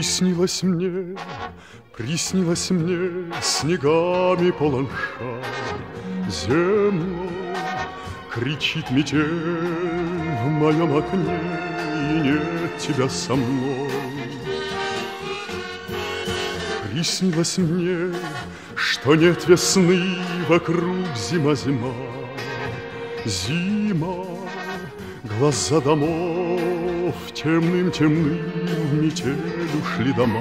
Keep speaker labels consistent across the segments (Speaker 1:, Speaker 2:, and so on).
Speaker 1: Приснилось мне снегами полон шар земной. Кричит метель в моем окне, и нет тебя со мной. Приснилось мне, что нет весны, вокруг зима. Зима, глаза домов темным, в метель ушли дома.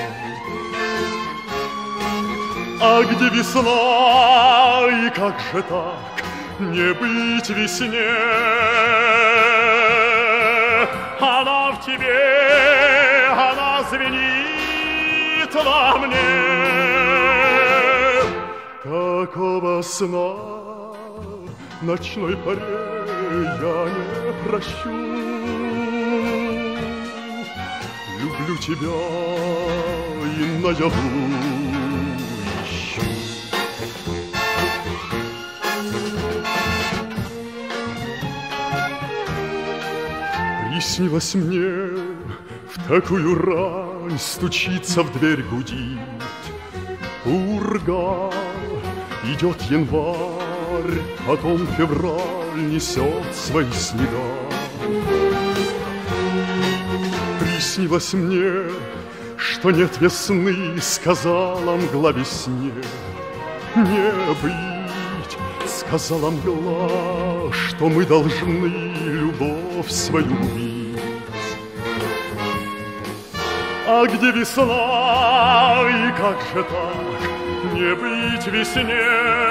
Speaker 1: А где весна, и как же так не быть весне? Она в тебе, она звенит во мне. Такого сна ночной поре я не прощу. Люблю тебя и наяву ищу. Приснилось мне в такую рань стучится в дверь, гудит пурга. Идет январь, потом февраль несет свои снега. Приснилось мне, что нет весны, сказала мгла весне. Не быть, сказала мгла, что мы должны любовь свою убить. А где весна, и как же так не быть весне?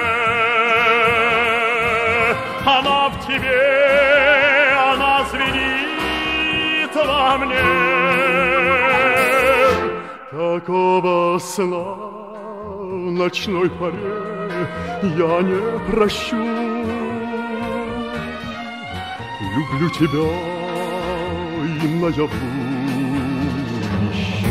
Speaker 1: Она в тебе, она звенит во мне. Такого сна ночной поре я не прощу. Люблю тебя и наяву ищу.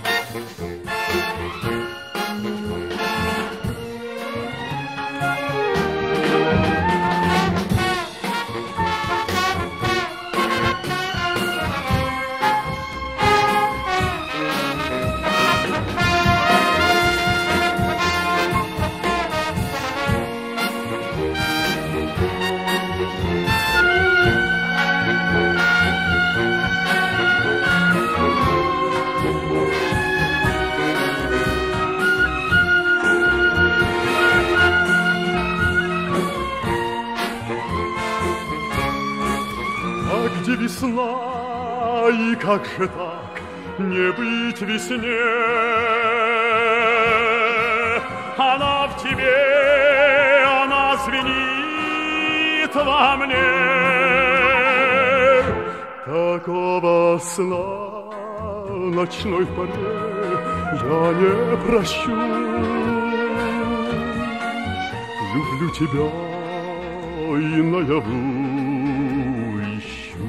Speaker 1: Где весна, и как же так не быть весне? Она в тебе, она звенит во мне. Такого сна ночной поре я не прощу. Люблю тебя и наяву ищу.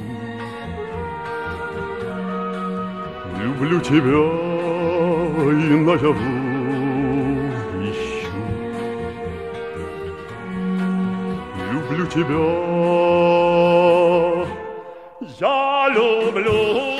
Speaker 1: Люблю тебя и наяву ищу. Люблю тебя, я люблю.